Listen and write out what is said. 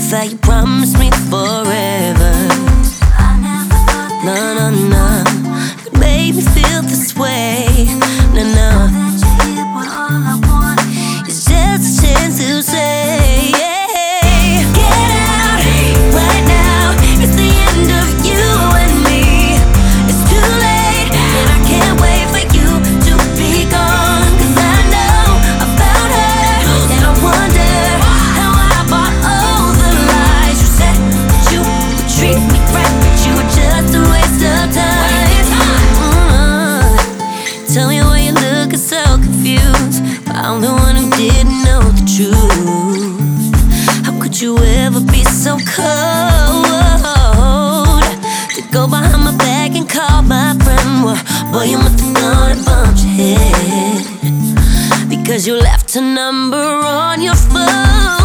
that you promised me forever. I never thought that No, it made me feel this way. No, that you're here, but all I want it's just a chance to say, get out right now. It's the end of you and me. It's too late, and I can't wait for you to be gone. 'Cause I know about her, and I wonder how I bought all the lies. You said that you would treat me right, but you were just a waste of time. Tell me why you're looking so confused. I'm the one who didn't know the truth. How could you ever be so cold to go behind my back and call my friend? Well, boy, you must have gone and bumped your head because you left a number on your phone.